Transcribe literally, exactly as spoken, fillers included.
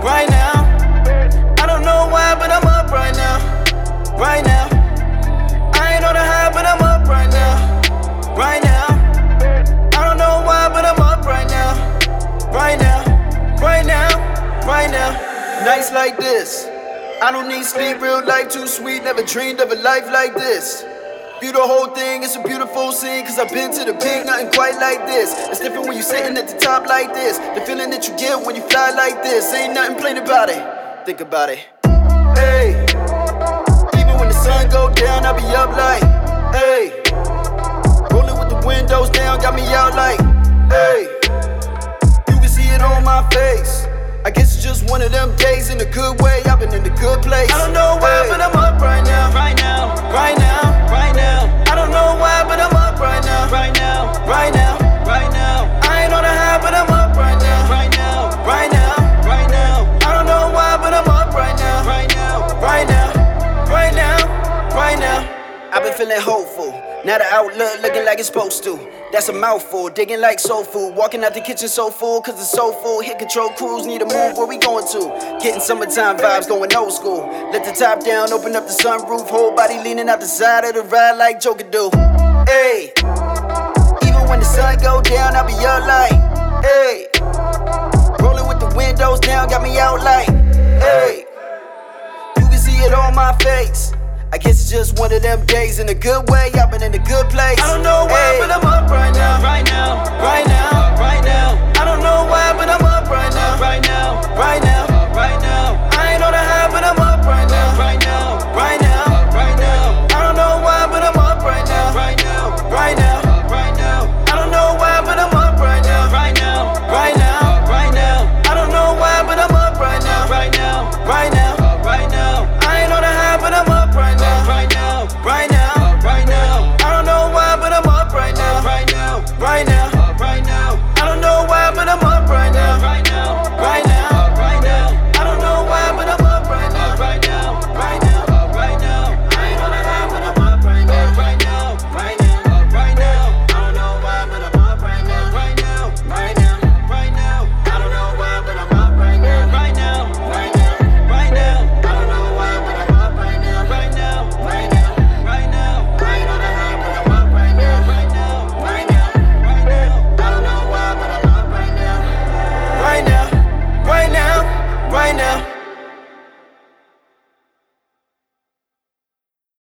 right now. I don't know why, but I'm up right now, right now. I ain't on the high, but I'm up right now, right now. I don't know why, but I'm up right now, right now, right now, right now. Nights like this, I don't need sleep, real life too sweet. Never dreamed of a life like this. View the whole thing, it's a beautiful scene. Cause I've been to the peak, nothing quite like this. It's different when you sitting at the top like this. The feeling that you get when you fly like this. Ain't nothing plain about it, think about it. Hey, even when the sun go down, I be up like, hey. Rolling with the windows down, got me out like, hey. You can see it on my face. I guess it's just one of them days in a good way. I've been in a good place. I don't know why, hey. But I'm up right now, right now, right now, right now. I don't know why, but I'm up right now, right now, right now, right now. I ain't on the high, but I'm up right now, right now, right now, right now. I don't know why, but I'm up right now, right now, right now, right now, right now. I've been feeling hopeful. Now the outlook looking like it's supposed to. That's a mouthful, digging like soul food. Walking out the kitchen so full, cause it's so full. Hit control cruise, need a move, where we going to? Getting summertime vibes, going old school. Let the top down, open up the sunroof. Whole body leaning out the side of the ride like Joker do. Hey, even when the sun go down, I be up like, hey. Rolling with the windows down, got me out like, hey. You can see it on my face. I guess it's just one of them days in a good way. I've been in a good place. I don't know why, hey. But I'm up right now, right now, right now, right now. I don't know why, but I'm up right now, right now, right now, right now. I ain't on the high, but I'm up right now, right now, right now, right now. I don't know why, but I'm up right now, right now, right now, right now. I don't know why, but I'm up right now, right now, right now, right now. I don't know why, but I'm up right now, right now, right now, right now. I ain't on the high, but I'm up right now. Right now, right now, right now. I don't know why, but I'm up right now. Right now, right now, right now. I don't know why, but I'm up right now. Right now, right now, right now. I don't know why, but I'm up right now. Right now, right now, right now. I ain't on the high, but I'm up right now. Right now, right now, right now. I don't know why, but I'm up right now. Right now, right now, right now. I don't know why, but I'm up right now. Right now, right now, right now. I don't know why, but I'm up right now. Right now. Right now, right now, I ain't on the high, but I'm up right now. Right now, right now, right now. I don't know why, but I'm up right now. Right now, right now, right now.